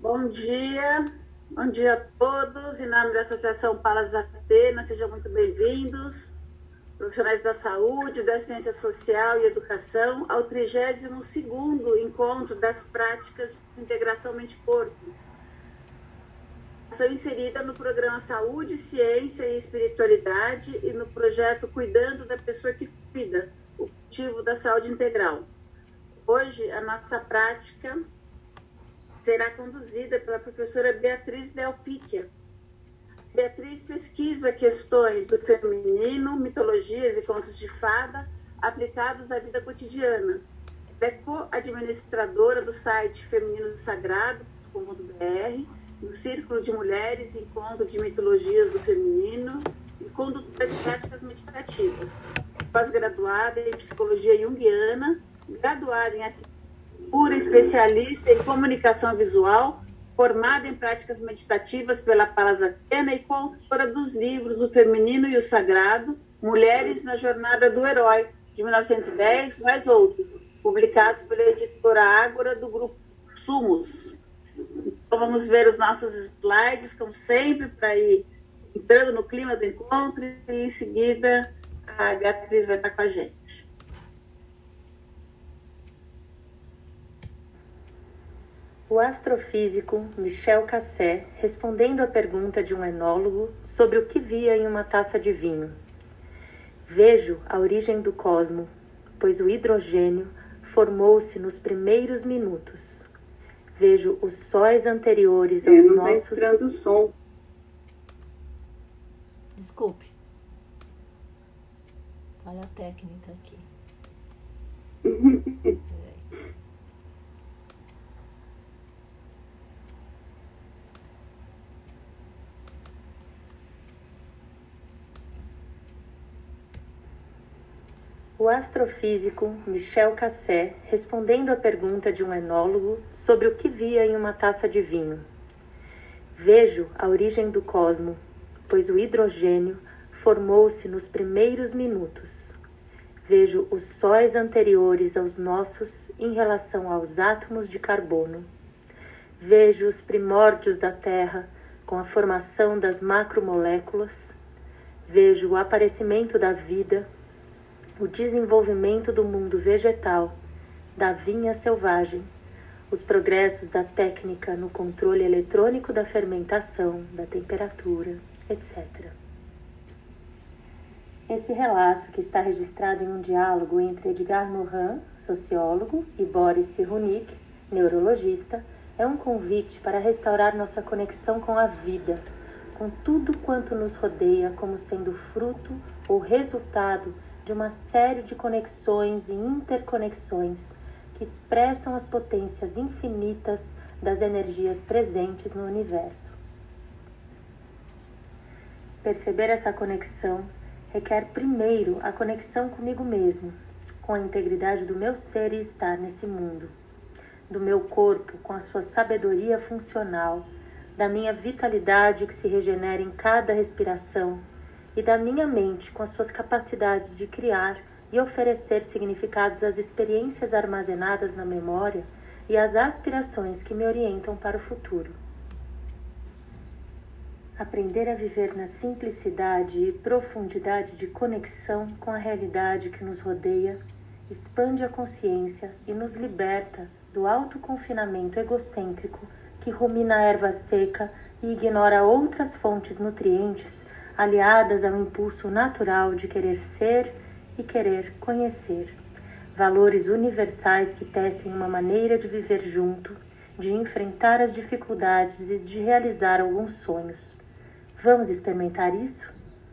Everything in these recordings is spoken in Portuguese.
Bom dia a todos. Em nome da Associação Palas Atenas, sejam muito bem-vindos, profissionais da saúde, da assistência social e educação, ao 32º Encontro das Práticas de Integração Mente-Corpo. São inserida no programa Saúde, Ciência e Espiritualidade e no projeto Cuidando da Pessoa que Cuida, o cultivo da saúde integral. Hoje, a nossa prática será conduzida pela professora Beatriz Delpicchia. Beatriz pesquisa questões do feminino, mitologias e contos de fada aplicados à vida cotidiana. Ela é co-administradora do site femininosagrado.com.br, no Círculo de Mulheres, Encontro de Mitologias do Feminino e condutora de práticas meditativas. Pós-graduada em Psicologia Junguiana, graduada em Arquitetura, especialista em comunicação visual, formada em práticas meditativas pela Palas Atenas e coautora dos livros O Feminino e o Sagrado, Mulheres na Jornada do Herói, de 1910, mais outros, publicados pela editora Ágora do grupo Sumos. Então vamos ver os nossos slides, como sempre, para ir entrando no clima do encontro e em seguida a Beatriz vai estar com a gente. O astrofísico Michel Cassé, respondendo à pergunta de um enólogo sobre o que via em uma taça de vinho. Vejo a origem do cosmo, pois o hidrogênio formou-se nos primeiros minutos. Vejo os sóis anteriores aos não nossos... Está entrando o som. Desculpe. Olha a técnica aqui. O astrofísico Michel Cassé, respondendo à pergunta de um enólogo sobre o que via em uma taça de vinho. Vejo a origem do cosmo, pois o hidrogênio formou-se nos primeiros minutos. Vejo os sóis anteriores aos nossos em relação aos átomos de carbono. Vejo os primórdios da Terra com a formação das macromoléculas. Vejo o aparecimento da vida, o desenvolvimento do mundo vegetal, da vinha selvagem, os progressos da técnica no controle eletrônico da fermentação, da temperatura, etc. Esse relato, que está registrado em um diálogo entre Edgar Morin, sociólogo, e Boris Cyrulnik, neurologista, é um convite para restaurar nossa conexão com a vida, com tudo quanto nos rodeia como sendo fruto ou resultado de uma série de conexões e interconexões que expressam as potências infinitas das energias presentes no universo. Perceber essa conexão requer primeiro a conexão comigo mesmo, com a integridade do meu ser e estar nesse mundo, do meu corpo com a sua sabedoria funcional, da minha vitalidade que se regenera em cada respiração, e da minha mente com as suas capacidades de criar e oferecer significados às experiências armazenadas na memória e às aspirações que me orientam para o futuro. Aprender a viver na simplicidade e profundidade de conexão com a realidade que nos rodeia expande a consciência e nos liberta do autoconfinamento egocêntrico que rumina a erva seca e ignora outras fontes nutrientes aliadas ao impulso natural de querer ser e querer conhecer. Valores universais que tecem uma maneira de viver junto, de enfrentar as dificuldades e de realizar alguns sonhos. Vamos experimentar isso?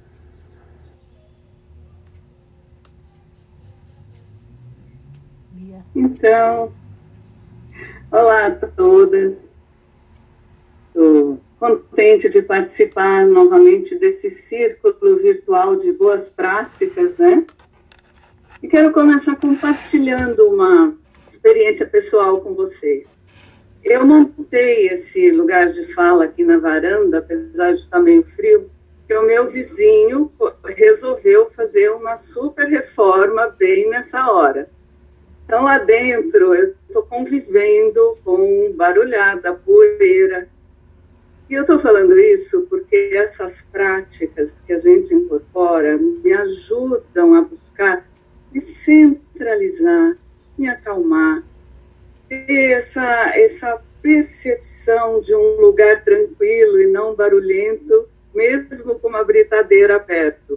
Então, olá a todas. Estou contente de participar novamente desse círculo virtual de boas práticas, né? E quero começar compartilhando uma experiência pessoal com vocês. Eu montei esse lugar de fala aqui na varanda, apesar de estar meio frio, porque o meu vizinho resolveu fazer uma super reforma bem nessa hora. Então, lá dentro, eu estou convivendo com barulhada, poeira. E eu estou falando isso porque essas práticas que a gente incorpora me ajudam a buscar me centralizar, me acalmar, ter essa percepção de um lugar tranquilo e não barulhento, mesmo com uma britadeira perto.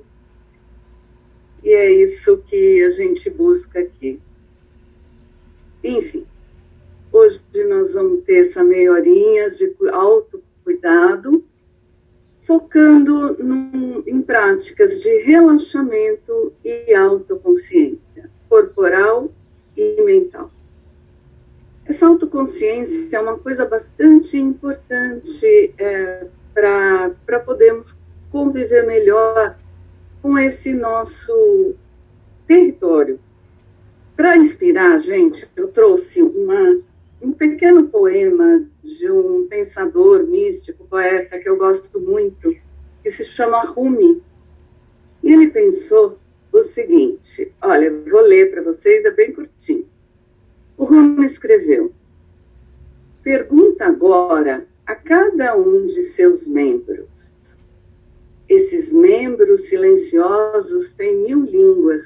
E é isso que a gente busca aqui. Enfim, hoje nós vamos ter essa meia horinha de autocuidado, focando em práticas de relaxamento e autoconsciência, corporal e mental. Essa autoconsciência é uma coisa bastante importante para podermos conviver melhor com esse nosso território. Para inspirar a gente, eu trouxe um pequeno poema de um pensador místico, poeta, que eu gosto muito, que se chama Rumi. E ele pensou o seguinte, olha, eu vou ler para vocês, é bem curtinho. O Rumi escreveu: pergunta agora a cada um de seus membros. Esses membros silenciosos têm 1000 línguas.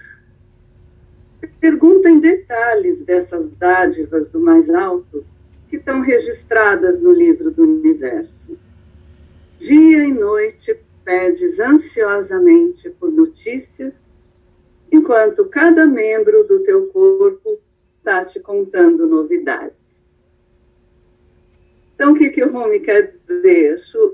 Pergunta em detalhes dessas dádivas do mais alto que estão registradas no livro do universo. Dia e noite pedes ansiosamente por notícias, enquanto cada membro do teu corpo está te contando novidades. Então, o que o Rumi quer dizer? Acho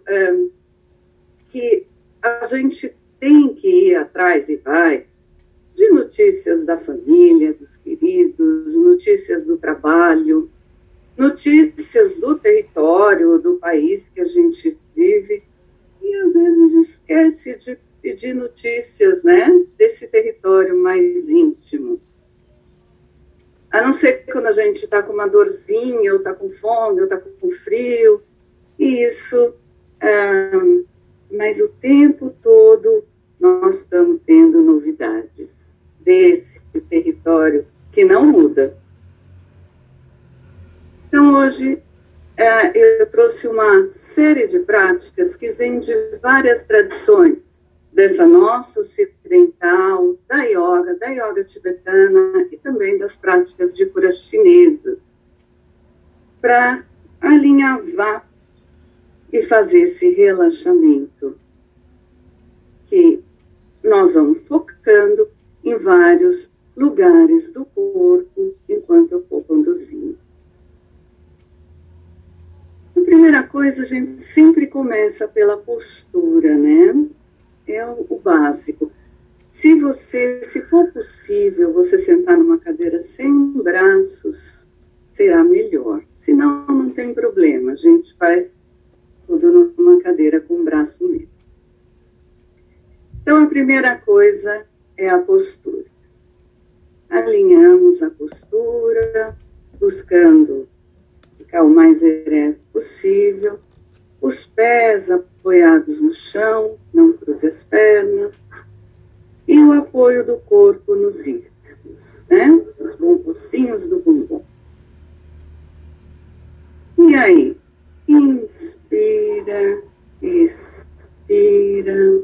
que a gente tem que ir atrás e vai de notícias da família, dos queridos, notícias do trabalho, notícias do território, do país que a gente vive, e às vezes esquece de pedir notícias, né, desse território mais íntimo. A não ser quando a gente está com uma dorzinha, ou está com fome, ou está com frio, e isso, mas o tempo todo nós estamos tendo novidades desse território que não muda. Então, hoje, eu trouxe uma série de práticas que vêm de várias tradições, dessa nossa ocidental, da yoga tibetana e também das práticas de curas chinesas, para alinhavar e fazer esse relaxamento que nós vamos focando em vários lugares do corpo enquanto eu for conduzindo. A primeira coisa, a gente sempre começa pela postura, né? É o básico. Se for possível, você sentar numa cadeira sem braços, será melhor. Se não, não tem problema. A gente faz tudo numa cadeira com braço mesmo. Então, a primeira coisa é a postura. Alinhamos a postura, buscando ficar o mais ereto possível, os pés apoiados no chão, não cruze as pernas, e o apoio do corpo nos isquios, né? Os ossinhos do bumbum. E aí, inspira, expira.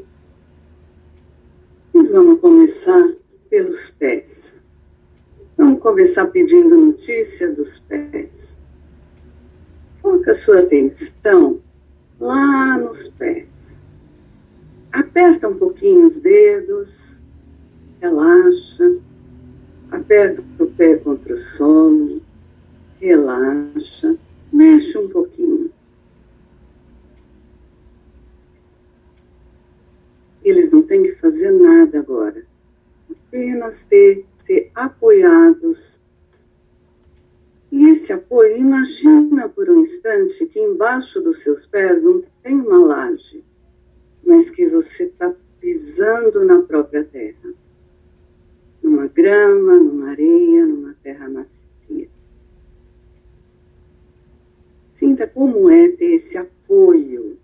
E vamos começar pelos pés. Vamos começar pedindo notícia dos pés. Foca sua atenção lá nos pés. Aperta um pouquinho os dedos, relaxa. Aperta o pé contra o solo, relaxa, mexe um pouquinho. Eles não têm que fazer nada agora. Apenas ser apoiados. E esse apoio, imagina por um instante que embaixo dos seus pés não tem uma laje, mas que você está pisando na própria terra. Numa grama, numa areia, numa terra macia. Sinta como é ter esse apoio.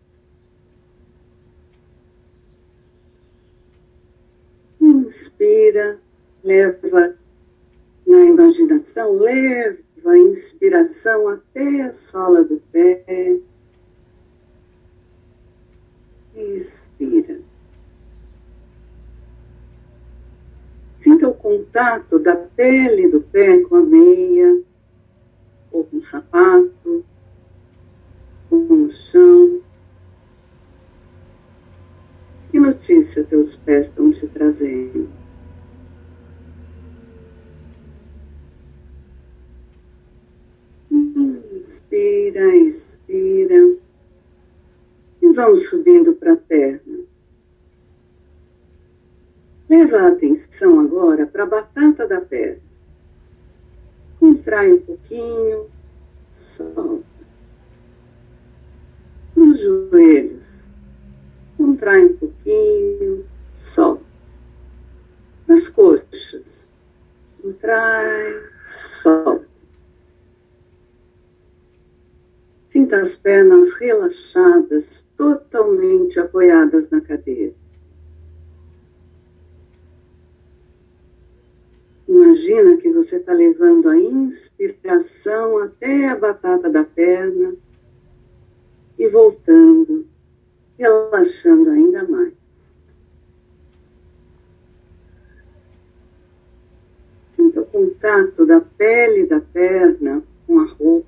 Inspira, leva na imaginação, leva a inspiração até a sola do pé. Expira. Sinta o contato da pele do pé com a meia, ou com o sapato, ou com o chão. Que notícia teus pés estão te trazendo? Inspira, expira. E vamos subindo para a perna. Leva a atenção agora para a batata da perna. Contrai um pouquinho, solta. Os joelhos. Contrai um pouquinho, solta. As coxas. Contrai, solta. Sinta as pernas relaxadas, totalmente apoiadas na cadeira. Imagina que você está levando a inspiração até a batata da perna e voltando, relaxando ainda mais. Sinta o contato da pele da perna com a roupa.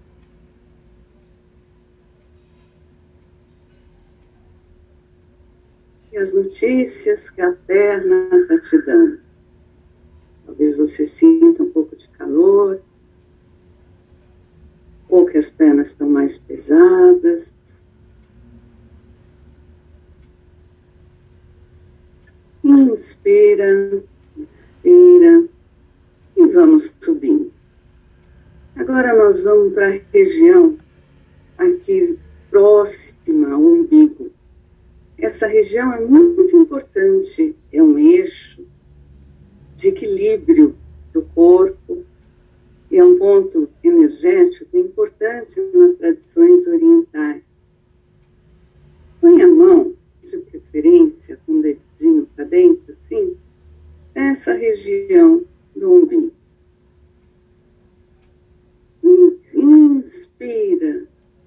E as notícias que a perna está te dando. Talvez você sinta um pouco de calor, ou que as pernas estão mais pesadas. Inspira, expira e vamos subindo. Agora nós vamos para a região aqui próxima ao umbigo. Essa região é muito importante, é um eixo de equilíbrio do corpo e é um ponto energético importante nas tradições orientais. Põe a mão, de preferência, com o dedinho para dentro, assim, nessa região do umbigo. Inspira,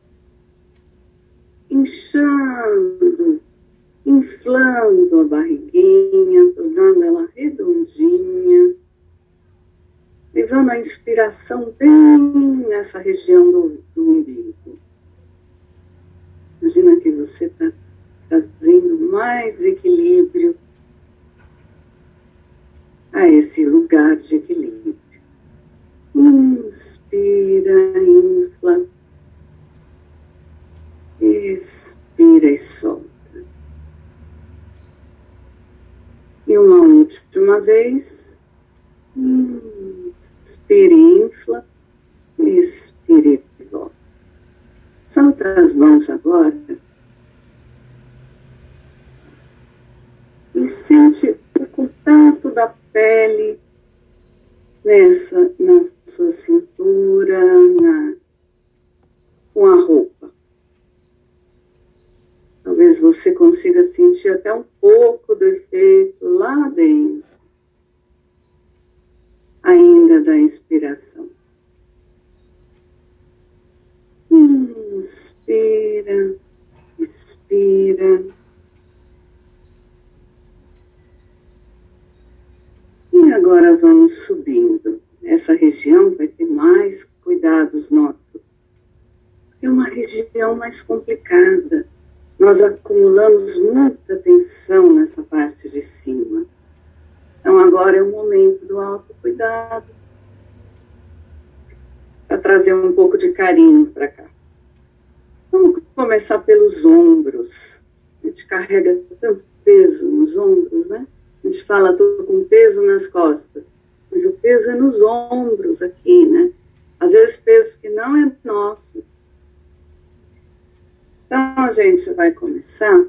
inchando, inflando a barriguinha, tornando ela redondinha, levando a inspiração bem nessa região do umbigo. Imagina que você está trazendo mais equilíbrio a esse lugar de equilíbrio. Inspira, infla, expira e solta. E uma última vez, inspire, infla, expire e volta. Solta as mãos agora e sente o contato da pele na sua cintura, com a roupa. Talvez você consiga sentir até um pouco do efeito lá dentro, ainda da inspiração. Inspira, expira. E agora vamos subindo. Essa região vai ter mais cuidados nossos. É uma região mais complicada. Nós acumulamos muita tensão nessa parte de cima. Então agora é o momento do autocuidado, para trazer um pouco de carinho para cá. Vamos começar pelos ombros. A gente carrega tanto peso nos ombros, né? A gente fala, estou com peso nas costas, mas o peso é nos ombros aqui, né? Às vezes peso que não é nosso. Então, a gente vai começar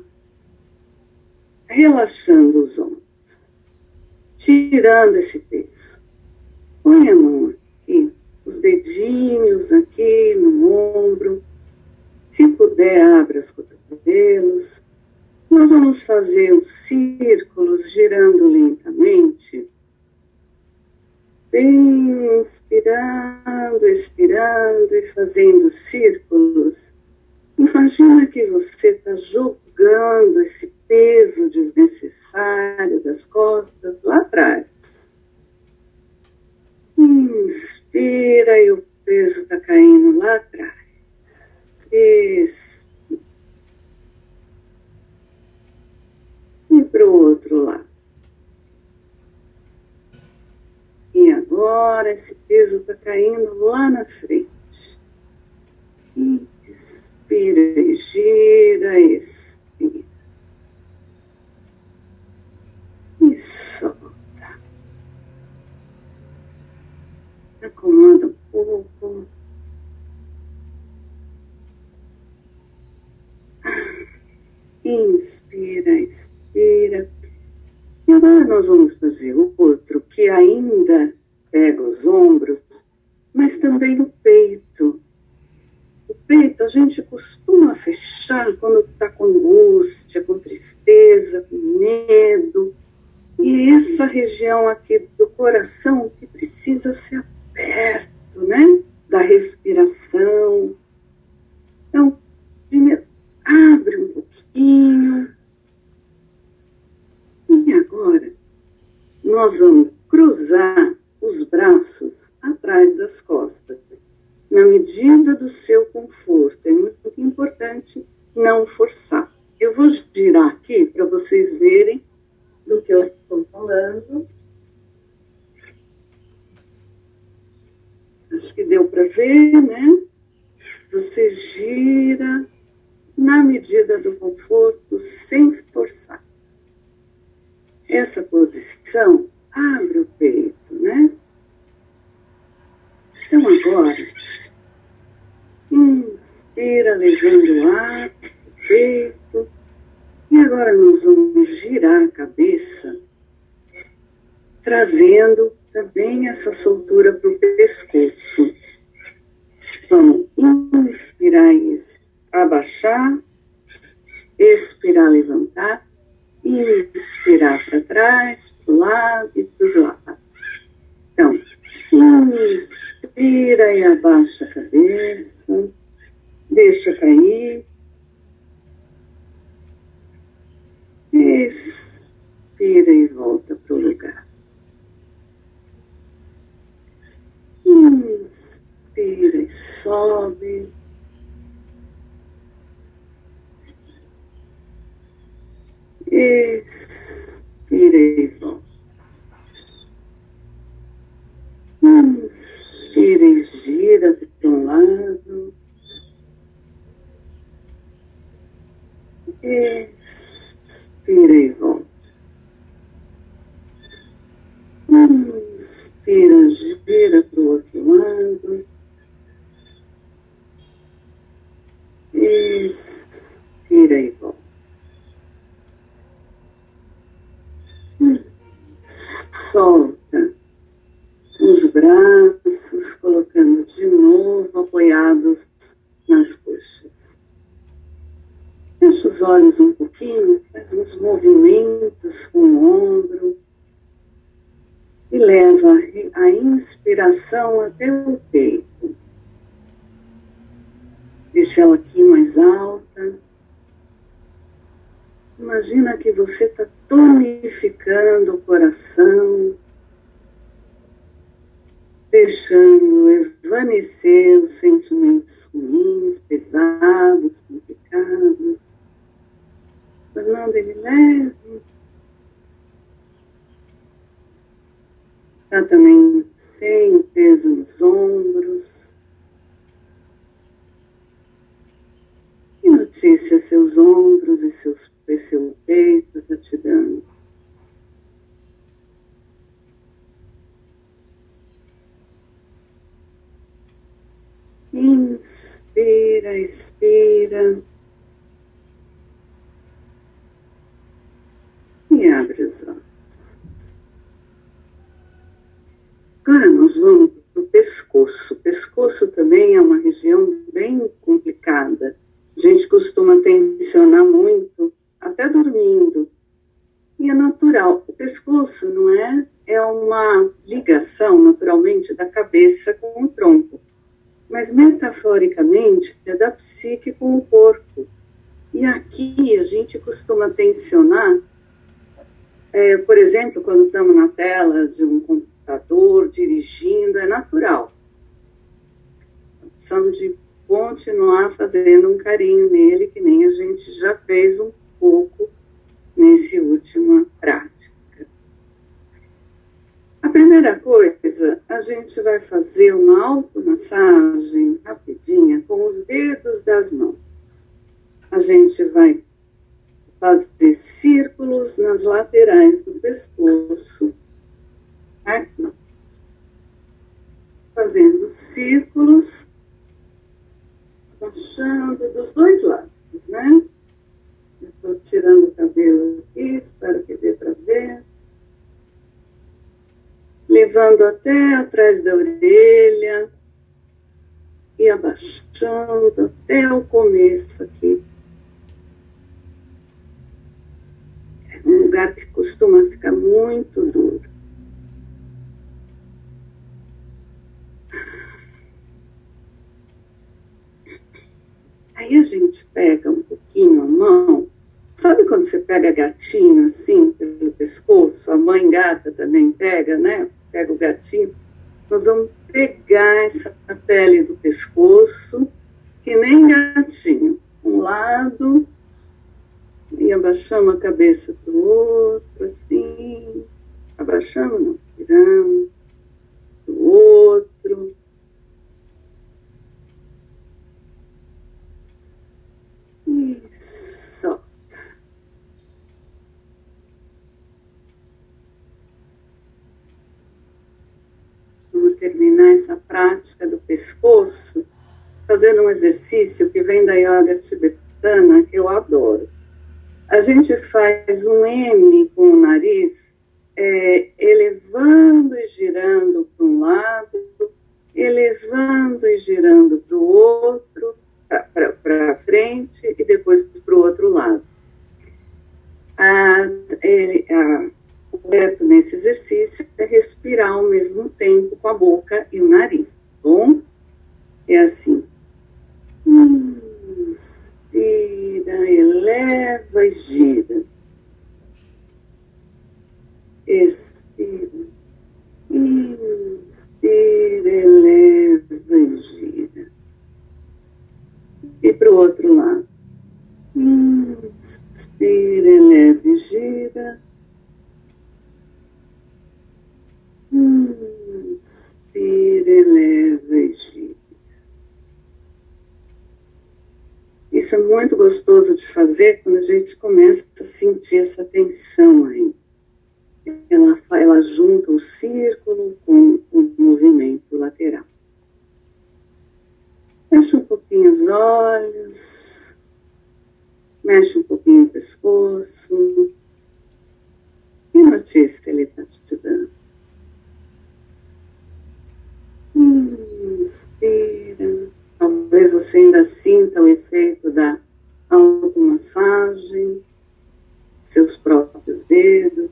relaxando os ombros, tirando esse peso. Põe a mão aqui, os dedinhos aqui no ombro. Se puder, abre os cotovelos. Nós vamos fazer os círculos girando lentamente bem inspirando, expirando e fazendo círculos. Imagina que você está jogando esse peso desnecessário das costas lá atrás. Inspira e o peso está caindo lá atrás. Expira. E para o outro lado. E agora esse peso está caindo lá na frente. Inspira e gira, expira. E solta. Acomoda um pouco. Inspira, expira. E agora nós vamos fazer o outro que ainda pega os ombros, mas também o peito. O peito a gente costuma fechar quando está com angústia, com tristeza, com medo. E é essa região aqui do coração que precisa ser aberto, né? Da respiração. Então, primeiro, abre um pouquinho. E agora, nós vamos cruzar os braços atrás das costas, na medida do seu conforto. É muito importante não forçar. Eu vou girar aqui para vocês verem do que eu estou falando. Acho que deu para ver, né? Você gira na medida do conforto, sem forçar. Essa posição abre o peito, né? Então agora, inspira levando o ar pro peito. E agora nós vamos girar a cabeça, trazendo também essa soltura para o pescoço. Vamos inspirar e abaixar, expirar, levantar, inspirar para trás, para o lado e para os lados. Então, inspira e abaixa a cabeça, deixa cair. Expira e volta para o lugar. Inspira e sobe. Expira e volta. Inspira e gira para um lado. Inspira e volta. Inspira, gira para o outro lado. Expira e volta. Solta os braços, colocando de novo apoiados nas coxas. Fecha os olhos um pouquinho, faz uns movimentos com o ombro e leva a inspiração até o peito. Deixa ela aqui mais alta. Imagina que você está tonificando o coração, deixando evanescer os sentimentos ruins, pesados, complicados, tornando ele leve. Está também sem o peso nos ombros. Que notícia seus ombros e seu peito está te dando? Inspira, expira. E abre os olhos. Agora nós vamos para o pescoço. O pescoço também é uma região bem complicada. A gente costuma tensionar muito, até dormindo. E é natural. O pescoço, não é? É uma ligação, naturalmente, da cabeça com o tronco. Mas, metaforicamente, é da psique com o corpo. E aqui a gente costuma tensionar, por exemplo, quando estamos na tela de um computador, dirigindo, é natural. Precisamos de continuar fazendo um carinho nele, que nem a gente já fez um pouco nessa última prática. A primeira coisa, a gente vai fazer uma automassagem rapidinha com os dedos das mãos. A gente vai fazer círculos nas laterais do pescoço, aqui. Fazendo círculos, baixando dos dois lados, né? Eu estou tirando o cabelo aqui, espero que dê para ver. Levando até atrás da orelha e abaixando até o começo aqui. É um lugar que costuma ficar muito duro. Aí a gente pega um pouquinho a mão. Sabe quando você pega gatinho assim, pelo pescoço? A mãe gata também pega, né? Pega o gatinho. Nós vamos pegar essa pele do pescoço, que nem gatinho. Um lado, e abaixamos a cabeça para o outro, assim. Abaixamos, não, viramos para o outro. Isso. Vamos terminar essa prática do pescoço fazendo um exercício que vem da yoga tibetana, que eu adoro. A gente faz um M com o nariz, elevando e girando para um lado, elevando e girando para o outro, para frente e depois para o outro lado. O certo nesse exercício é respirar ao mesmo tempo com a boca e o nariz, bom? É assim. Inspira, eleva e gira. Expira. Inspira, eleva e gira. E para o outro lado. Inspira, eleva e gira. Inspira, eleva e gira. Isso é muito gostoso de fazer quando a gente começa a sentir essa tensão aí. Ela junta o círculo com o movimento lateral. Fecha um pouquinho os olhos, mexe um pouquinho o pescoço e notice se ele está te dando. Inspira. Talvez você ainda sinta o efeito da automassagem, seus próprios dedos.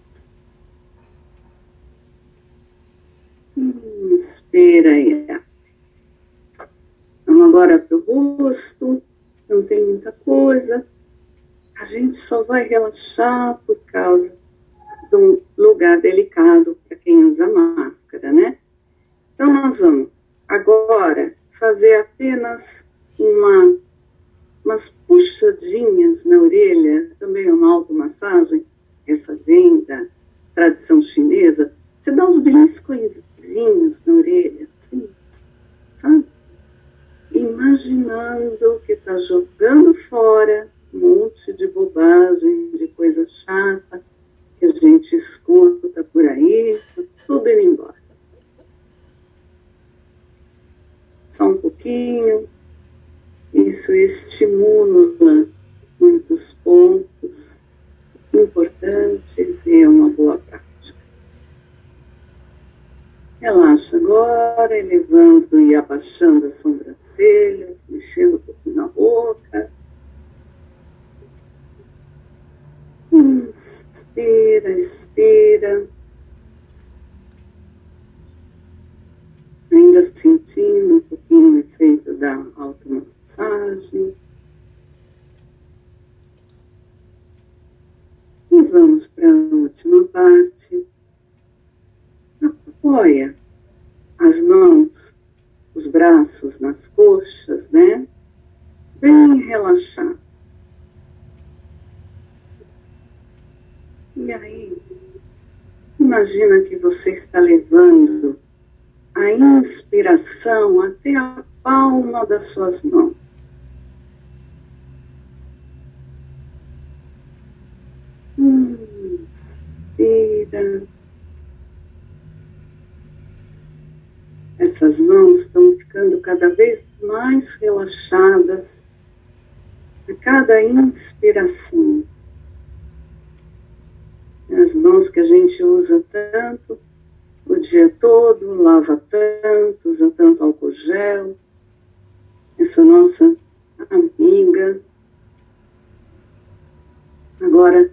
Inspira e abre. Vamos agora para o rosto. Não tem muita coisa. A gente só vai relaxar por causa de um lugar delicado para quem usa máscara, né? Então, nós vamos agora fazer apenas umas puxadinhas na orelha, também é uma automassagem, essa vem da tradição chinesa. Você dá uns beliscõezinhos na orelha, assim, sabe? Imaginando que está jogando fora um monte de bobagem, de coisa chata que a gente escuta por aí, tudo indo embora. Só um pouquinho. Isso estimula muitos pontos importantes e é uma boa prática. Relaxa agora, elevando e abaixando as sobrancelhas, mexendo um pouquinho na boca. Inspira, da automassagem. E vamos para a última parte. Apoia as mãos, os braços nas coxas, né? Bem relaxado. E aí, imagina que você está levando a inspiração até a palma das suas mãos. Inspira. Essas mãos estão ficando cada vez mais relaxadas a cada inspiração. As mãos que a gente usa tanto o dia todo, lava tanto, usa tanto álcool gel. Essa nossa amiga. Agora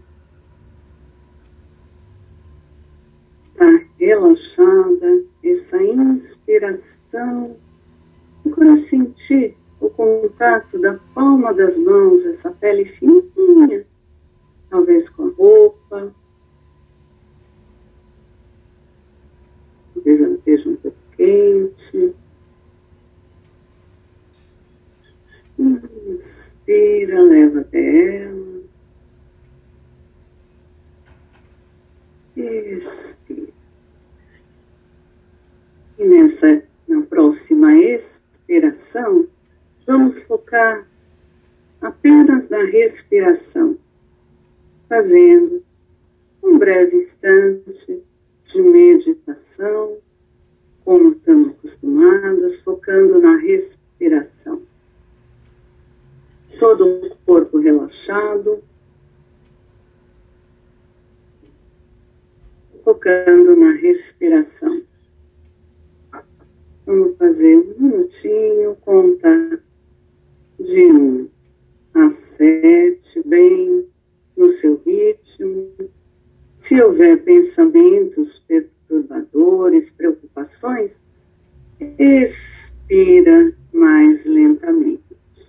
está relaxada, essa inspiração. Agora sentir o contato da palma das mãos, essa pele fininha, talvez com a roupa. Talvez ela esteja um pouco quente. Inspira, leva até ela. Expira. E na próxima expiração, vamos focar apenas na respiração, fazendo um breve instante de meditação, como estamos acostumadas, focando na respiração. Todo o corpo relaxado, focando na respiração. Vamos fazer 1 minutinho, conta de 1 a 7, bem no seu ritmo. Se houver pensamentos perturbadores, preocupações, expira mais lentamente.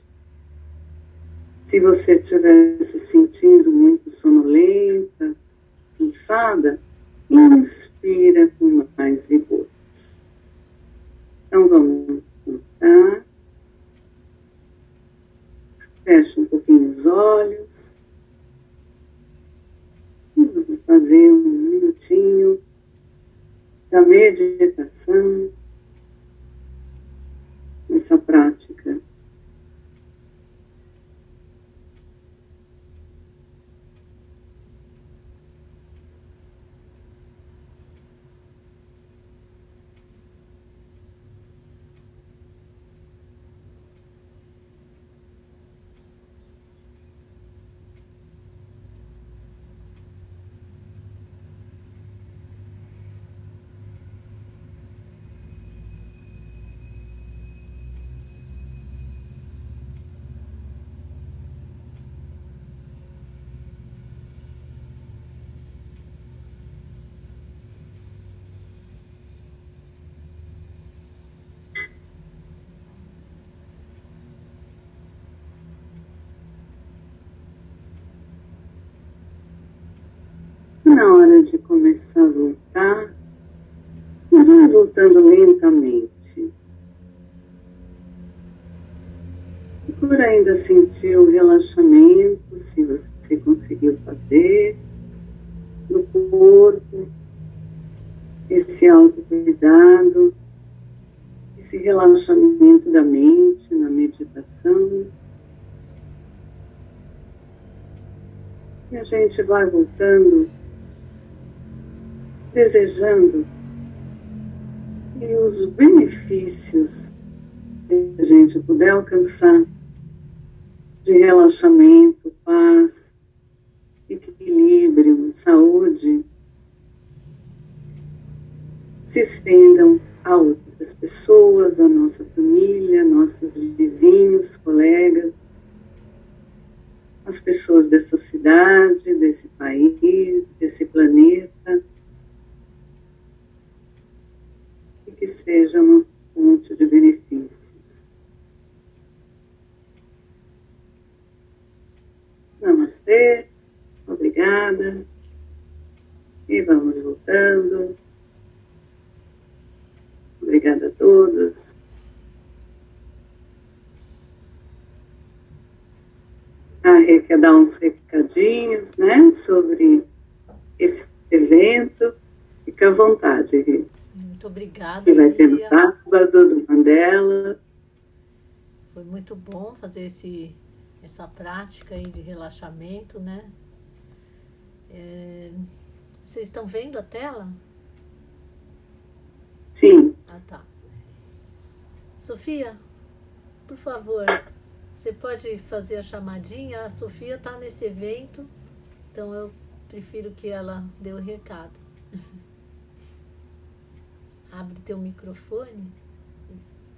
Se você estiver se sentindo muito sonolenta, cansada, inspira com mais vigor. Então vamos contar. Fecha um pouquinho os olhos. Vamos fazer 1 minutinho da meditação, essa prática. Na hora de começar a voltar, nós vamos voltando lentamente. Procura ainda sentir o relaxamento, se você conseguiu fazer, do corpo, esse autocuidado, esse relaxamento da mente na meditação. E a gente vai voltando, desejando que os benefícios que a gente puder alcançar de relaxamento, paz, equilíbrio, saúde, se estendam a outras pessoas, a nossa família, nossos vizinhos, colegas, as pessoas dessa cidade, desse país, desse planeta, e que seja uma fonte de benefícios. Obrigada. E vamos voltando. Obrigada a todos. A Rê quer dar uns recadinhos, né, sobre esse evento. Fica à vontade, Rê. Muito obrigada, que vai ter no Bia. sábado do Mandela. Foi muito bom fazer essa prática aí de relaxamento, né? Vocês estão vendo a tela? Sim. Ah, tá. Sofia, por favor, você pode fazer a chamadinha? A Sofia está nesse evento, então eu prefiro que ela dê o recado. Abre teu microfone. Isso.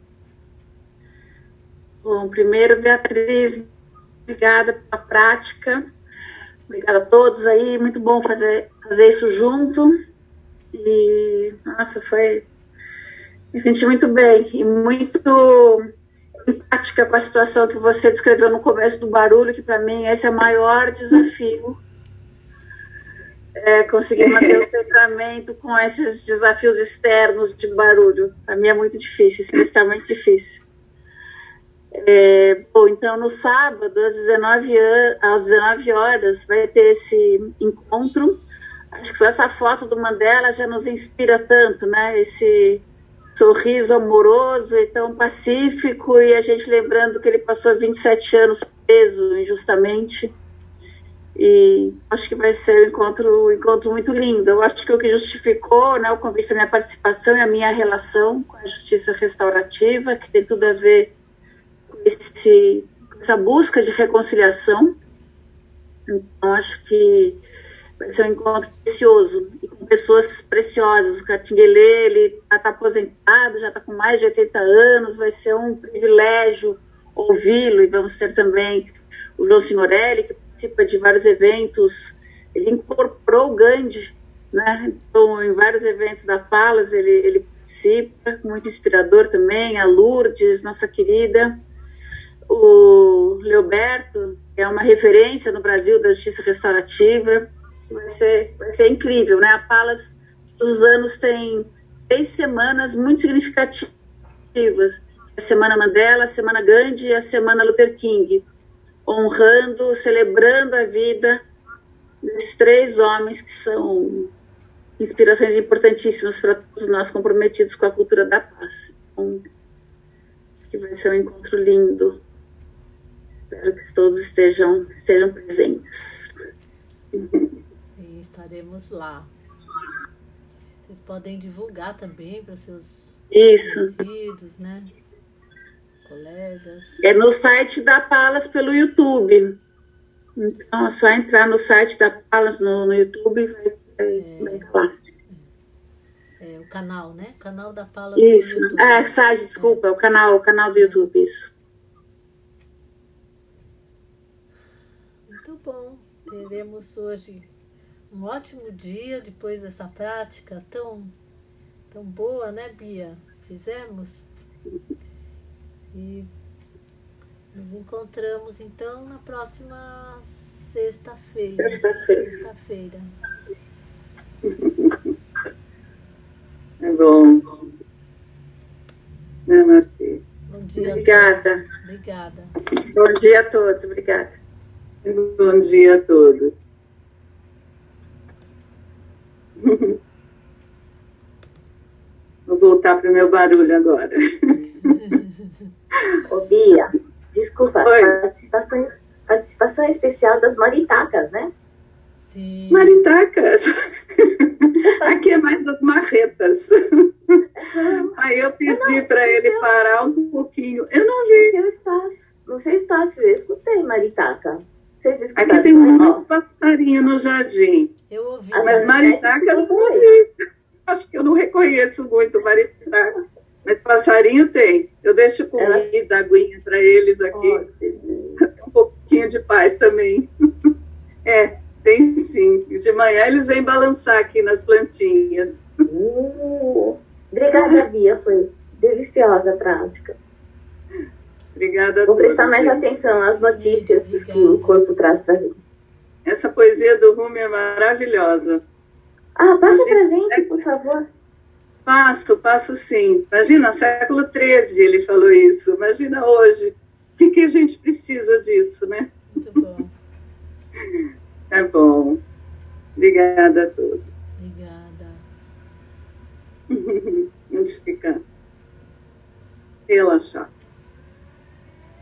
Bom, primeiro, Beatriz, obrigada pela prática. Obrigada a todos aí. Muito bom fazer isso junto. E, nossa, me senti muito bem e muito empática com a situação que você descreveu no começo do barulho, que para mim esse é o maior desafio. Conseguir manter o centramento com esses desafios externos de barulho. Para mim é muito difícil, especialmente difícil. Bom, então no sábado, às 19 horas, vai ter esse encontro. Acho que só essa foto do Mandela já nos inspira tanto, né? Esse sorriso amoroso e tão pacífico, e a gente lembrando que ele passou 27 anos preso injustamente. E acho que vai ser um encontro muito lindo. Eu acho que o que justificou, né, o convite da minha participação é a minha relação com a justiça restaurativa, que tem tudo a ver com essa busca de reconciliação. Então, acho que vai ser um encontro precioso e com pessoas preciosas. O Katinguele, ele está aposentado, já está com mais de 80 anos, vai ser um privilégio ouvi-lo, e vamos ter também o João Signorelli, que participa de vários eventos. Ele incorporou o Gandhi, né? Então, em vários eventos da Palas ele participa, muito inspirador também. A Lourdes, nossa querida, o Leoberto, que é uma referência no Brasil da justiça restaurativa. Vai ser incrível, né? A Palas, todos os anos, tem 3 semanas muito significativas: a Semana Mandela, a Semana Gandhi e a Semana Luther King, honrando, celebrando a vida desses 3 homens que são inspirações importantíssimas para todos nós comprometidos com a cultura da paz. Então, que vai ser um encontro lindo. Espero que todos estejam presentes. Sim, estaremos lá. Vocês podem divulgar também para os seus conhecidos, né? Colegas. É no site da Palas pelo YouTube. Então é só entrar no site da Palas no YouTube e vai lá. O canal, né? Canal da Palas. Isso. Site, desculpa, o canal do YouTube, isso. Muito bom. Teremos hoje um ótimo dia depois dessa prática tão boa, né, Bia? Fizemos. E nos encontramos, então, na próxima sexta-feira. É bom. Namastê. Bom dia. Obrigada. Obrigada. Bom dia a todos. Obrigada. Bom dia a todos. Vou voltar para o meu barulho agora. Ô, Bia, desculpa, Oi. participação especial das maritacas, né? Sim. Maritacas. Aqui é mais das marretas. Aí eu pedi para ele parar um pouquinho. Eu não vi. No seu espaço, eu escutei maritaca. Vocês escutaram? Aqui tem muito passarinho no jardim. Eu ouvi. Mas maritaca eu não ouvi. Acho que eu não reconheço muito maritaca. Mas passarinho tem. Eu deixo comida, aguinha para eles aqui. Um pouquinho de paz também. Tem sim. E de manhã eles vêm balançar aqui nas plantinhas. Obrigada, Bia. Foi deliciosa a prática. Obrigada a Vou todos. prestar mais atenção às notícias que o corpo traz pra gente. Essa poesia do Rumi é maravilhosa. Ah, passa pra gente, por favor. Passo sim. Imagina, século XIII ele falou isso. Imagina hoje. O que a gente precisa disso, né? Muito bom. Tá bom. Obrigada a todos. Obrigada. Onde fica? Relaxar.